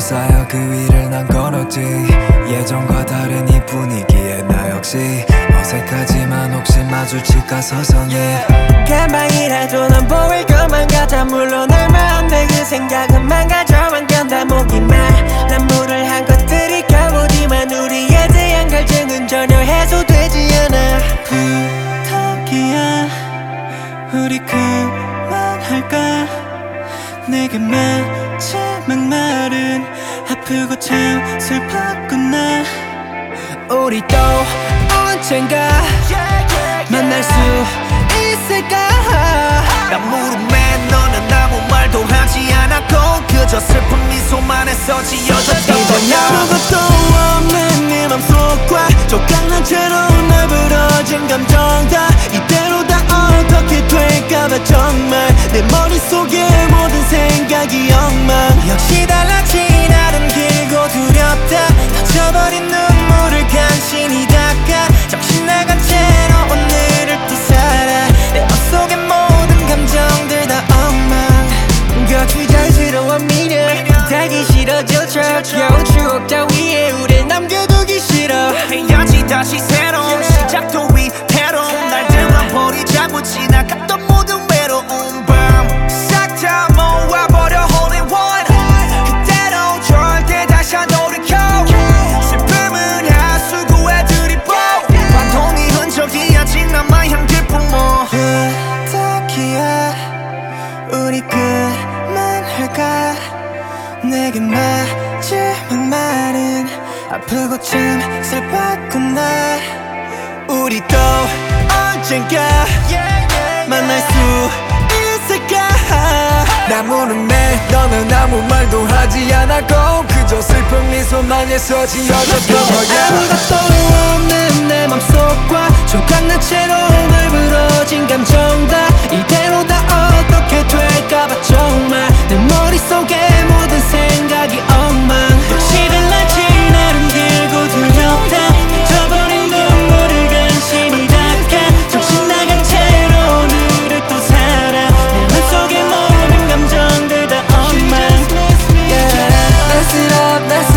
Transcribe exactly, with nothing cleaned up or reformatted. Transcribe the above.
쌓여 그 위를 난 걸었지. 예전과 다른 이 분위기에 나 역시 어색하지만 혹시 마주칠까 서성해. 가만히라도 넌 보일 것만 같아. 물론 얼마 안 돼 그 생각은 망가져만 견다 보기만. 난 물을 한 것들이 가보지만 우리에 대한 갈증은 전혀 해소되지 않아. 부탁이야 우리 그만할까. 내게 마지막 말은 아프고 참 슬펐구나. 우리 또 언젠가 만날 수 있을까. 난 무릎에 너는 아무 말도 하지 않았고 그저 슬픈 미소만 해서 지어졌던 거야. 아무것도 없는 네 맘속과 조각난 채로 날 부러진 감정 다 이대로 다 어떻게 될까봐 정말 내 머릿속에 모든 생각이 엉망. 역시 달라진 나는 길고 두렵다. 다쳐버린 눈물을 간신히 닦아. 정신 나간 채로 오늘을 또 살아. 내 맘속의 모든 감정들 다 엉망. 거추장스러운 미련 달기 싫어질 척. 겨우 추억 따위에 우릴 남겨두기 싫어. 해야지 다시 새로운 시작도 위태로운 날들만 버리자고 지나갔던 모든 외로운 밤 싹 다 모아버려 all in one. 그대로 절대 다시 안 돌이켜. 슬픔은 하수구에 들이부 반동이 흔적이 아직 남아향 길뿐모. 부탁이야 우리 그만할까. 내게 마지막 말은 아프고 참 슬펐구나. 우리 또 언젠가 만날 수 있을까. 나 무릎에 너는 아무 말도 하지 않았고 그저 슬픈 미소만 해서 지어졌던 거야. 아무것도 없는 내 맘속과 조각난 채로 늘 부러진 감정 다 이대로 다 어떻게 될까봐 정말 내 머릿속에 모든 생각이 엉망. 시를 날지 나름 길고 두렵다. 잊어버린 눈물을 간신히 닦아. 정신 나간 채로 오늘을 또 살아. 내 맘속의 모든 감정들 다 엉망. Mess it up, mess